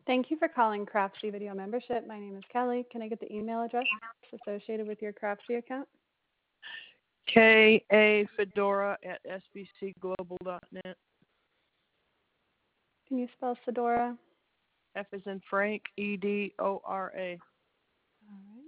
Thank you for calling Craftsy Video Membership. My name is Kelly. Can I get the email address associated with your Craftsy account? KAFedora@sbcglobal.net. Can you spell Fedora? F is in Frank, EDORA. All right.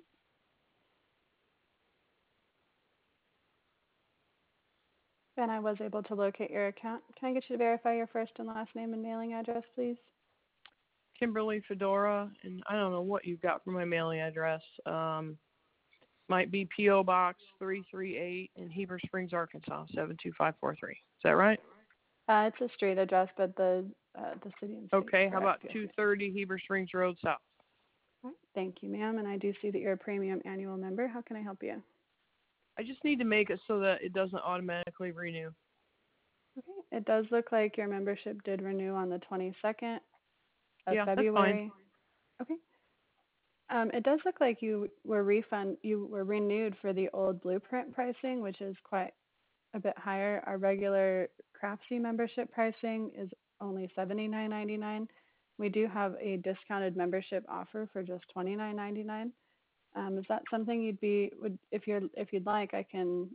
And I was able to locate your account. Can I get you to verify your first and last name and mailing address, please? Kimberly Fedora, and I don't know what you've got for my mailing address. Might be P.O. Box 338 in Heber Springs, Arkansas, 72543. Is that right? It's a street address, but the city and state. Okay, is how about correct. 230 Heber Springs Road South? All right. Thank you, ma'am. And I do see that you're a premium annual member. How can I help you? I just need to make it so that it doesn't automatically renew. Okay. It does look like your membership did renew on the 22nd of Yeah, February. that's fine. Okay. It does look like you were renewed for the old Blueprint pricing, which is quite a bit higher. Our regular Craftsy membership pricing is only $79.99. We do have a discounted membership offer for just $29.99. Is that something if you'd like, I can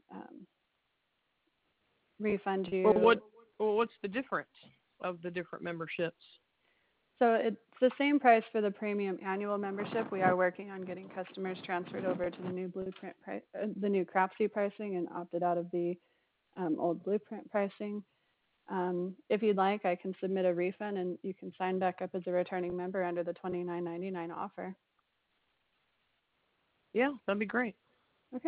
refund you. What's the difference of the different memberships? So it's the same price for the premium annual membership. We are working on getting customers transferred over to the new Blueprint the new Craftsy pricing, and opted out of the old Blueprint pricing. If you'd like, I can submit a refund, and you can sign back up as a returning member under the $29.99 offer. Yeah, that'd be great. Okay.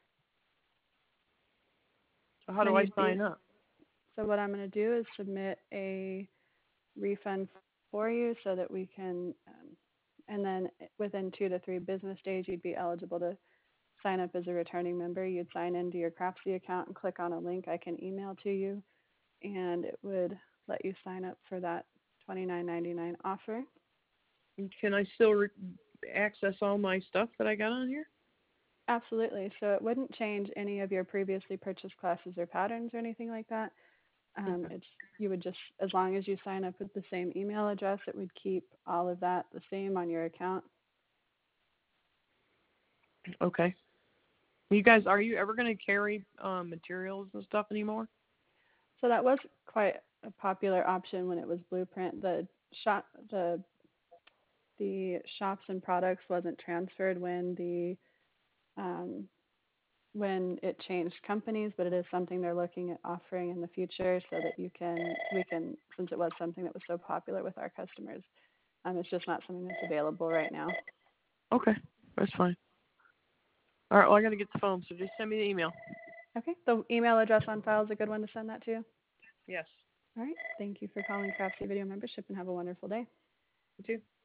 So how do I sign up? So what I'm going to do is submit a refund for you so that we can, and then within 2 to 3 business days, you'd be eligible to sign up as a returning member. You'd sign into your Craftsy account and click on a link I can email to you, and it would let you sign up for that $29.99 offer. Can I still access all my stuff that I got on here? Absolutely. So it wouldn't change any of your previously purchased classes or patterns or anything like that. You would just, as long as you sign up with the same email address, it would keep all of that the same on your account. Okay. You guys, are you ever going to carry materials and stuff anymore? So that was quite a popular option when it was Blueprint. The shops and products wasn't transferred when it changed companies, but it is something they're looking at offering in the future so that we can, since it was something that was so popular with our customers, it's just not something that's available right now. Okay, that's fine. All right, well, I got to get the phone, so just send me the email. Okay, the email address on file is a good one to send that to? Yes. All right, thank you for calling Craftsy Video Membership, and have a wonderful day. You too.